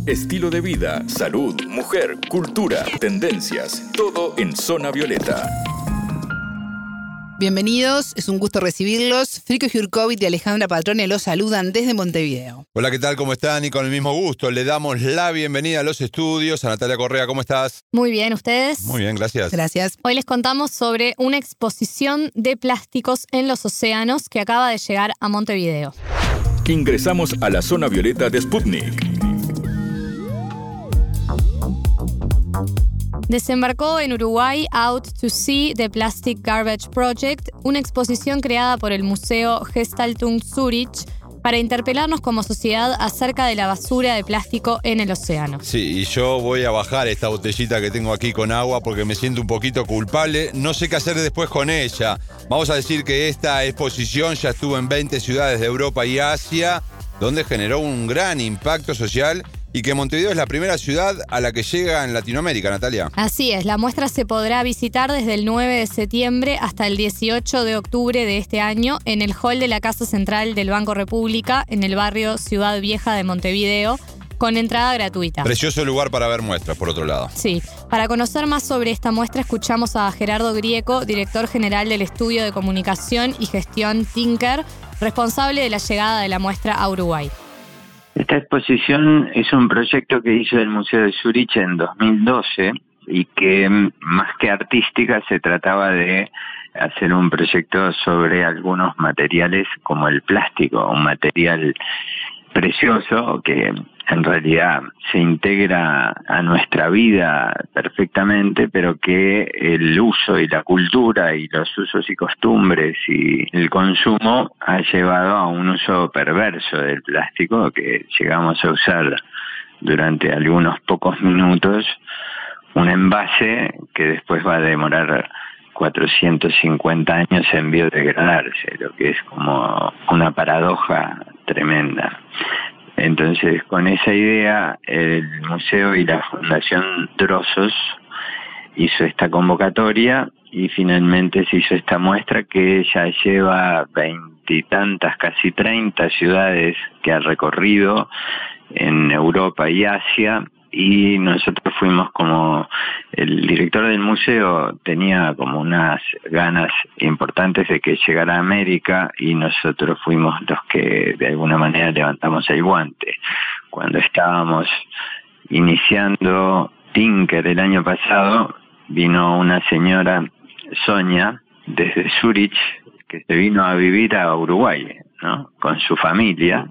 Estilo de vida, salud, mujer, cultura, tendencias, todo en Zona Violeta. Bienvenidos, es un gusto recibirlos. Frico Jurkovic y Alejandra Patrone los saludan desde Montevideo. Hola, ¿qué tal? ¿Cómo están? Y con el mismo gusto le damos la bienvenida a los estudios. A Natalia Correa, ¿cómo estás? Muy bien, ¿ustedes? Muy bien, gracias. Gracias. Hoy les contamos sobre una exposición de plásticos en los océanos que acaba de llegar a Montevideo. Ingresamos a la Zona Violeta de Sputnik. Desembarcó en Uruguay Out to Sea The Plastic Garbage Project, una exposición creada por el Museo Gestaltung Zürich para interpelarnos como sociedad acerca de la basura de plástico en el océano. Sí, y yo voy a bajar esta botellita que tengo aquí con agua porque me siento un poquito culpable. No sé qué hacer después con ella. Vamos a decir que esta exposición ya estuvo en 20 ciudades de Europa y Asia, donde generó un gran impacto social. Y que Montevideo es la primera ciudad a la que llega en Latinoamérica, Natalia. Así es, la muestra se podrá visitar desde el 9 de septiembre hasta el 18 de octubre de este año en el hall de la Casa Central del Banco República, en el barrio Ciudad Vieja de Montevideo, con entrada gratuita. Precioso lugar para ver muestras, por otro lado. Sí. Para conocer más sobre esta muestra, escuchamos a Gerardo Grieco, director general del Estudio de Comunicación y Gestión Tinker, responsable de la llegada de la muestra a Uruguay. Esta exposición es un proyecto que hizo el Museo de Zürich en 2012 y que más que artística se trataba de hacer un proyecto sobre algunos materiales como el plástico, un material precioso que en realidad se integra a nuestra vida perfectamente, pero que el uso y la cultura y los usos y costumbres y el consumo ha llevado a un uso perverso del plástico que llegamos a usar durante algunos pocos minutos un envase que después va a demorar 450 años en biodegradarse, lo que es como una paradoja tremenda. Entonces, con esa idea, el museo y la Fundación Trozos hizo esta convocatoria y finalmente se hizo esta muestra que ya lleva 20 y tantas, casi 30 ciudades que ha recorrido en Europa y Asia. Y nosotros fuimos como, el director del museo tenía como unas ganas importantes de que llegara a América y nosotros fuimos los que de alguna manera levantamos el guante. Cuando estábamos iniciando Tinker el año pasado, vino una señora, Sonia, desde Zúrich, que se vino a vivir a Uruguay, ¿no? Con su familia.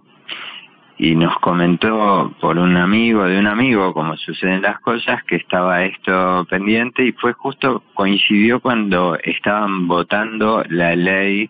Y nos comentó por un amigo de un amigo, como suceden las cosas, que estaba esto pendiente y coincidió cuando estaban votando la ley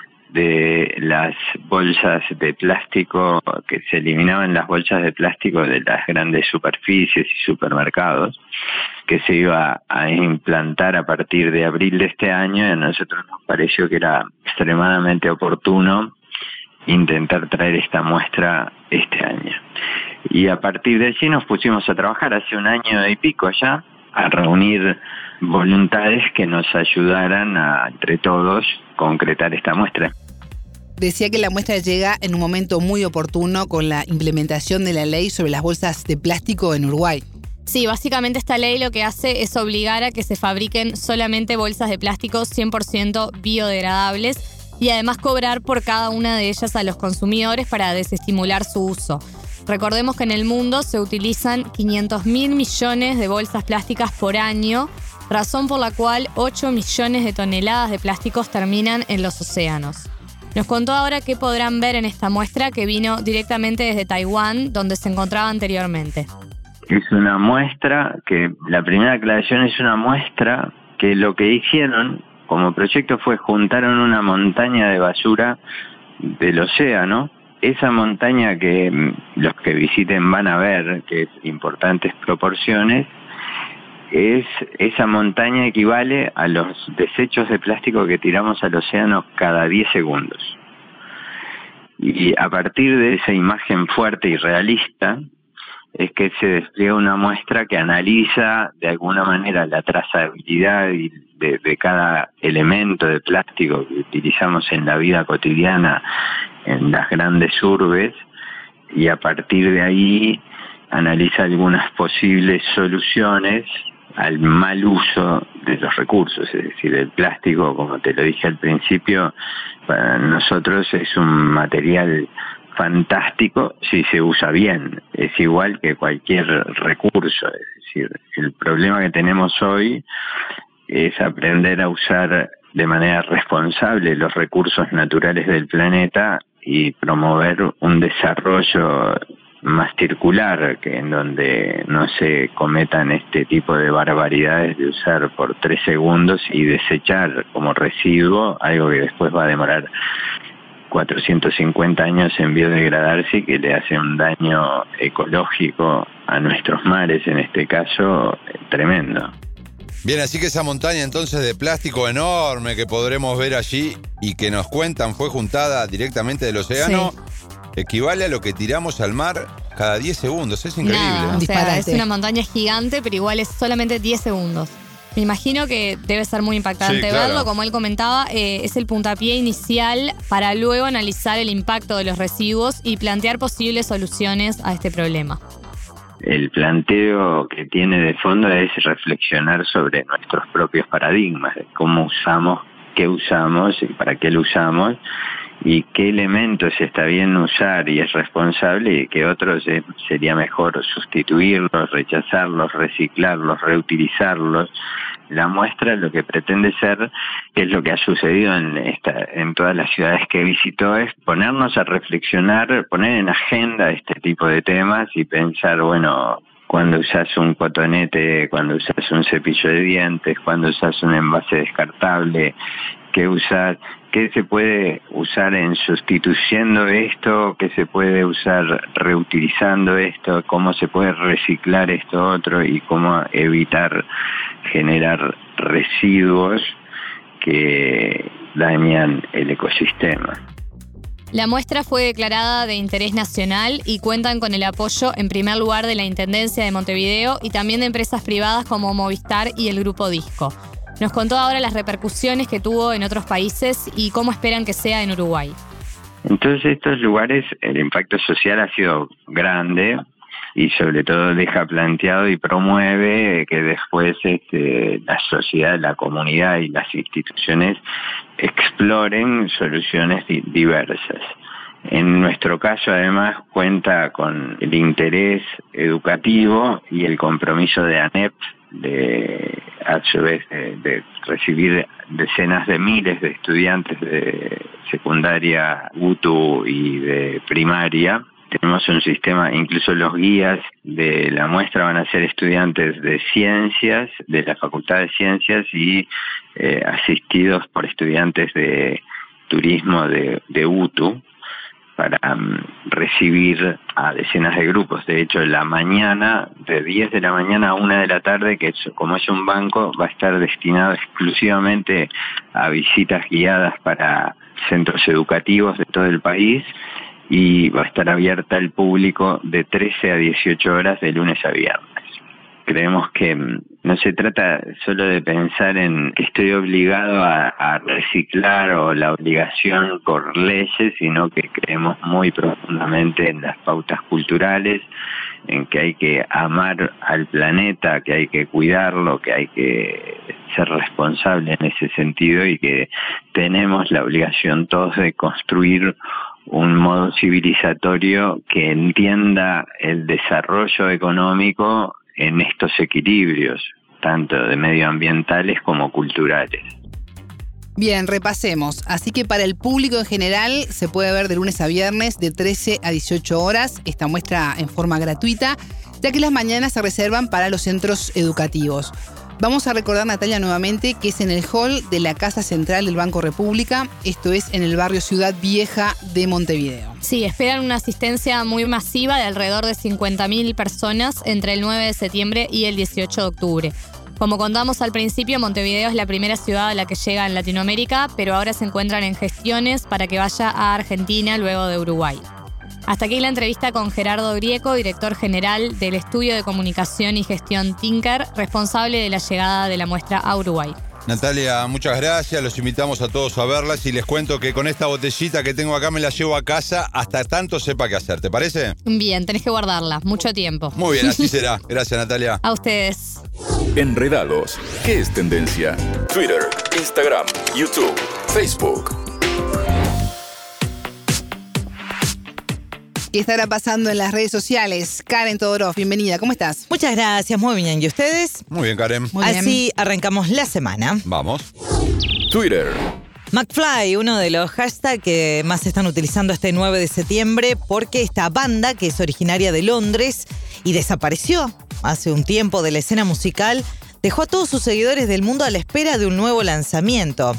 de las bolsas de plástico, que se eliminaban las bolsas de plástico de las grandes superficies y supermercados, que se iba a implantar a partir de abril de este año, y a nosotros nos pareció que era extremadamente oportuno intentar traer esta muestra este año. Y a partir de allí nos pusimos a trabajar hace un año y pico ya, a reunir voluntades que nos ayudaran a, entre todos, concretar esta muestra. Decía que la muestra llega en un momento muy oportuno con la implementación de la ley sobre las bolsas de plástico en Uruguay. Sí, básicamente esta ley lo que hace es obligar a que se fabriquen solamente bolsas de plástico 100% biodegradables y además cobrar por cada una de ellas a los consumidores para desestimular su uso. Recordemos que en el mundo se utilizan 500.000 millones de bolsas plásticas por año, razón por la cual 8 millones de toneladas de plásticos terminan en los océanos. Nos contó ahora qué podrán ver en esta muestra que vino directamente desde Taiwán, donde se encontraba anteriormente. Es una muestra que, la primera aclaración, es una muestra que lo que hicieron como proyecto fue juntaron una montaña de basura del océano. Esa montaña que los que visiten van a ver, que es importantes proporciones, esa montaña equivale a los desechos de plástico que tiramos al océano cada 10 segundos. Y a partir de esa imagen fuerte y realista, es que se despliega una muestra que analiza de alguna manera la trazabilidad de cada elemento de plástico que utilizamos en la vida cotidiana en las grandes urbes, y a partir de ahí analiza algunas posibles soluciones al mal uso de los recursos, es decir, el plástico, como te lo dije al principio, para nosotros es un material fantástico si se usa bien, es igual que cualquier recurso, es decir, el problema que tenemos hoy es aprender a usar de manera responsable los recursos naturales del planeta y promover un desarrollo más circular, que en donde no se cometan este tipo de barbaridades de usar por 3 segundos y desechar como residuo algo que después va a demorar 450 años en biodegradarse y que le hace un daño ecológico a nuestros mares, en este caso, tremendo. Bien, así que esa montaña entonces de plástico enorme que podremos ver allí y que nos cuentan fue juntada directamente del océano, equivale a lo que tiramos al mar cada 10 segundos. Es increíble. Nada, o sea, es una montaña gigante, pero igual es solamente 10 segundos. Me imagino que debe ser muy impactante verlo. Como él comentaba, es el puntapié inicial para luego analizar el impacto de los residuos y plantear posibles soluciones a este problema. El planteo que tiene de fondo es reflexionar sobre nuestros propios paradigmas, de cómo usamos, qué usamos y para qué lo usamos, y qué elementos está bien usar y es responsable y qué otros sería mejor sustituirlos, rechazarlos, reciclarlos, reutilizarlos. La muestra lo que pretende ser, que es lo que ha sucedido en todas las ciudades que visitó, es ponernos a reflexionar, poner en agenda este tipo de temas y pensar, bueno, cuando usas un cotonete, cuando usas un cepillo de dientes, cuando usas un envase descartable, ¿qué usas? ¿Qué se puede usar en sustituyendo esto? ¿Qué se puede usar reutilizando esto? ¿Cómo se puede reciclar esto otro? Y cómo evitar generar residuos que dañan el ecosistema. La muestra fue declarada de interés nacional y cuentan con el apoyo en primer lugar de la Intendencia de Montevideo y también de empresas privadas como Movistar y el Grupo Disco. Nos contó ahora las repercusiones que tuvo en otros países y cómo esperan que sea en Uruguay. En todos estos lugares el impacto social ha sido grande y sobre todo deja planteado y promueve que después la sociedad, la comunidad y las instituciones exploren soluciones diversas. En nuestro caso, además, cuenta con el interés educativo y el compromiso de ANEP a su vez de recibir decenas de miles de estudiantes de secundaria, UTU y de primaria. Tenemos un sistema, incluso los guías de la muestra van a ser estudiantes de ciencias, de la Facultad de Ciencias y asistidos por estudiantes de turismo de UTU para recibir a decenas de grupos. De hecho, la mañana, de 10 de la mañana a 1 de la tarde, que como es un banco, va a estar destinado exclusivamente a visitas guiadas para centros educativos de todo el país y va a estar abierta al público de 13 a 18 horas de lunes a viernes. Creemos que no se trata solo de pensar en que estoy obligado a reciclar o la obligación por leyes, sino que creemos muy profundamente en las pautas culturales, en que hay que amar al planeta, que hay que cuidarlo, que hay que ser responsable en ese sentido y que tenemos la obligación todos de construir un modo civilizatorio que entienda el desarrollo económico en estos equilibrios, tanto de medioambientales como culturales. Bien, repasemos. Así que para el público en general se puede ver de lunes a viernes de 13 a 18 horas esta muestra en forma gratuita, ya que las mañanas se reservan para los centros educativos. Vamos a recordar, Natalia, nuevamente que es en el hall de la Casa Central del Banco República, esto es en el barrio Ciudad Vieja de Montevideo. Sí, esperan una asistencia muy masiva de alrededor de 50.000 personas entre el 9 de septiembre y el 18 de octubre. Como contamos al principio, Montevideo es la primera ciudad a la que llega en Latinoamérica, pero ahora se encuentran en gestiones para que vaya a Argentina luego de Uruguay. Hasta aquí la entrevista con Gerardo Grieco, director general del Estudio de Comunicación y Gestión Tinker, responsable de la llegada de la muestra a Uruguay. Natalia, muchas gracias. Los invitamos a todos a verlas y les cuento que con esta botellita que tengo acá me la llevo a casa hasta tanto sepa qué hacer. ¿Te parece? Bien, tenés que guardarla. Mucho tiempo. Muy bien, así será. Gracias, Natalia. A ustedes. Enredados. ¿Qué es tendencia? Twitter, Instagram, YouTube, Facebook. ¿Qué estará pasando en las redes sociales? Karen Todorov, bienvenida. ¿Cómo estás? Muchas gracias, muy bien. ¿Y ustedes? Muy bien, Karen. Muy bien. Así arrancamos la semana. Vamos. Twitter. McFly, uno de los hashtags que más se están utilizando este 9 de septiembre porque esta banda, que es originaria de Londres y desapareció hace un tiempo de la escena musical, dejó a todos sus seguidores del mundo a la espera de un nuevo lanzamiento.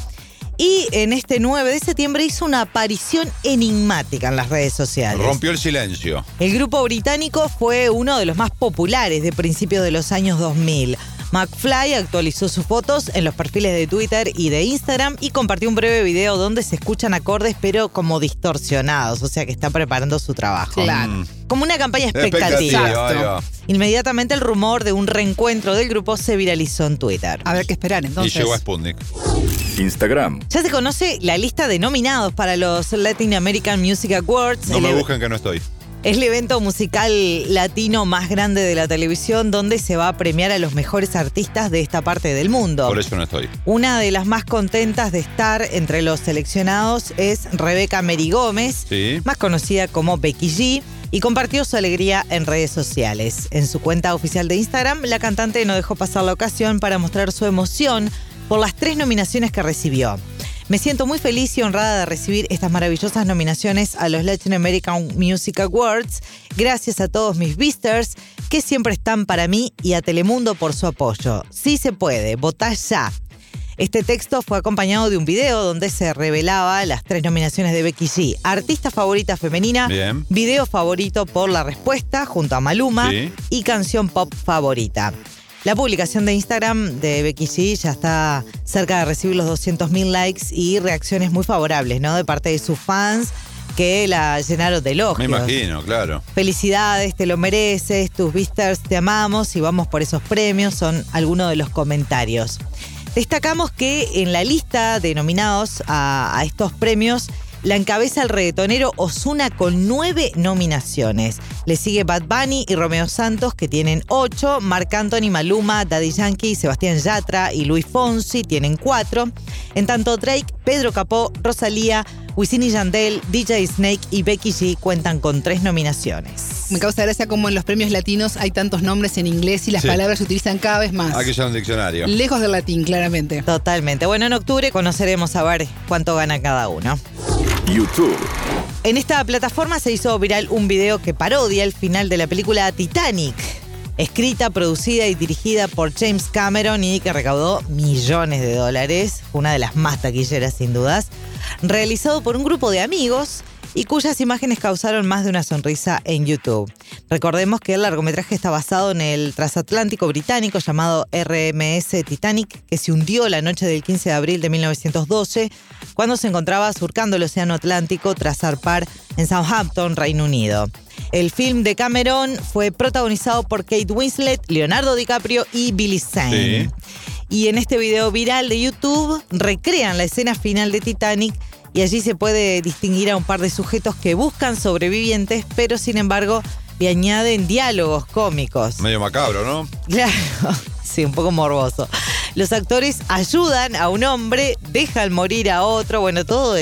Y en este 9 de septiembre hizo una aparición enigmática en las redes sociales. Rompió el silencio. El grupo británico fue uno de los más populares de principios de los años 2000. McFly actualizó sus fotos en los perfiles de Twitter y de Instagram y compartió un breve video donde se escuchan acordes pero como distorsionados, o sea que está preparando su trabajo. Claro. Como una campaña expectativa. Ahí va. Inmediatamente el rumor de un reencuentro del grupo se viralizó en Twitter. A ver qué esperar entonces. Y llegó a Sputnik. Instagram. Ya se conoce la lista de nominados para los Latin American Music Awards. No me busquen que no estoy. Es el evento musical latino más grande de la televisión donde se va a premiar a los mejores artistas de esta parte del mundo. Por eso no estoy. Una de las más contentas de estar entre los seleccionados es Rebeca Meri Gómez, Sí. más conocida como Becky G, y compartió su alegría en redes sociales. En su cuenta oficial de Instagram, la cantante no dejó pasar la ocasión para mostrar su emoción por las 3 nominaciones que recibió. Me siento muy feliz y honrada de recibir estas maravillosas nominaciones a los Latin American Music Awards. Gracias a todos mis Beasters que siempre están para mí y a Telemundo por su apoyo. Sí se puede, votá ya. Este texto fue acompañado de un video donde se revelaba las 3 nominaciones de Becky G. Artista favorita femenina, Bien. video favorito por La Respuesta junto a Maluma Sí. y canción pop favorita. La publicación de Instagram de Becky G ya está cerca de recibir los 200.000 likes y reacciones muy favorables, ¿no? De parte de sus fans que la llenaron de elogios. Me imagino, claro. Felicidades, te lo mereces, tus Beasters te amamos y vamos por esos premios, son algunos de los comentarios. Destacamos que en la lista de nominados a estos premios la encabeza el reggaetonero Ozuna con 9 nominaciones. Le sigue Bad Bunny y Romeo Santos, que tienen 8. Marc Anthony, Maluma, Daddy Yankee, Sebastián Yatra y Luis Fonsi tienen 4. En tanto, Drake, Pedro Capó, Rosalía, Wisin y Yandel, DJ Snake y Becky G cuentan con 3 nominaciones. Me causa gracia como en los premios latinos hay tantos nombres en inglés y las Sí. palabras se utilizan cada vez más. Aquí ya un diccionario. Lejos del latín, claramente. Totalmente. Bueno, en octubre conoceremos a ver cuánto gana cada uno. YouTube. En esta plataforma se hizo viral un video que parodia el final de la película Titanic, escrita, producida y dirigida por James Cameron y que recaudó millones de dólares, una de las más taquilleras sin dudas, realizado por un grupo de amigos y cuyas imágenes causaron más de una sonrisa en YouTube. Recordemos que el largometraje está basado en el transatlántico británico llamado RMS Titanic, que se hundió la noche del 15 de abril de 1912, cuando se encontraba surcando el Océano Atlántico tras zarpar en Southampton, Reino Unido. El film de Cameron fue protagonizado por Kate Winslet, Leonardo DiCaprio y Billy Zane. Sí. Y en este video viral de YouTube recrean la escena final de Titanic y allí se puede distinguir a un par de sujetos que buscan sobrevivientes, pero sin embargo le añaden diálogos cómicos. Medio macabro, ¿no? Claro, sí, un poco morboso. Los actores ayudan a un hombre, dejan morir a otro, bueno, todo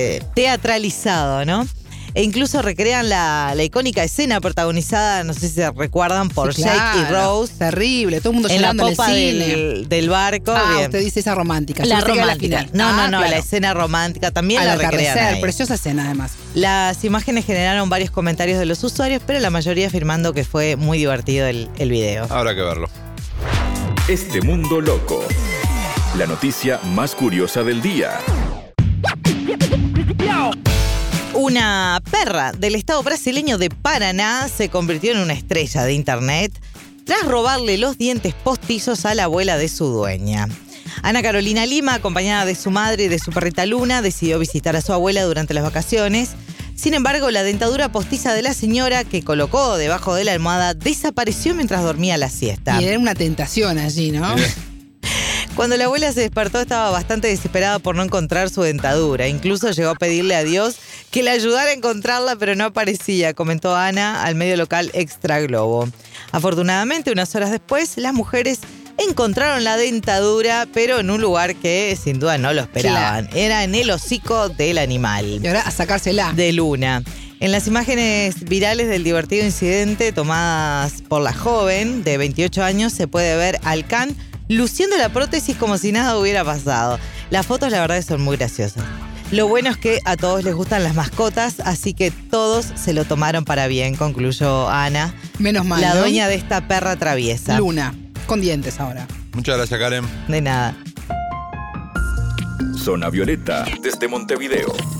teatralizado, ¿no? E incluso recrean la icónica escena protagonizada, no sé si se recuerdan, por Sí, Jake y claro. Rose. Terrible, todo el mundo En la llorando en el popa cine. del barco. Ah, bien. usted dice esa romántica. La Yo creo que romántica. final. No, Claro. la escena romántica también Al la recrean atardecer, ahí. preciosa escena además. Las imágenes generaron varios comentarios de los usuarios, pero la mayoría afirmando que fue muy divertido el video. Habrá que verlo. Este mundo loco. La noticia más curiosa del día. Una perra del estado brasileño de Paraná se convirtió en una estrella de internet tras robarle los dientes postizos a la abuela de su dueña. Ana Carolina Lima, acompañada de su madre y de su perrita Luna, decidió visitar a su abuela durante las vacaciones. Sin embargo, la dentadura postiza de la señora que colocó debajo de la almohada desapareció mientras dormía la siesta. Y era una tentación allí, ¿no? Cuando la abuela se despertó estaba bastante desesperada por no encontrar su dentadura. Incluso llegó a pedirle a Dios que le ayudara a encontrarla, pero no aparecía, comentó Ana al medio local Extra Globo. Afortunadamente, unas horas después, las mujeres encontraron la dentadura, pero en un lugar que sin duda no lo esperaban. Claro. Era en el hocico del animal. Y ahora a sacársela. De Luna. En las imágenes virales del divertido incidente tomadas por la joven de 28 años se puede ver al can luciendo la prótesis como si nada hubiera pasado. Las fotos la verdad que son muy graciosas. Lo bueno es que a todos les gustan las mascotas, así que todos se lo tomaron para bien, concluyó Ana. Menos mal, la ¿no? dueña de esta perra traviesa. Luna, con dientes ahora. Muchas gracias, Karen. De nada. Zona Violeta, desde Montevideo.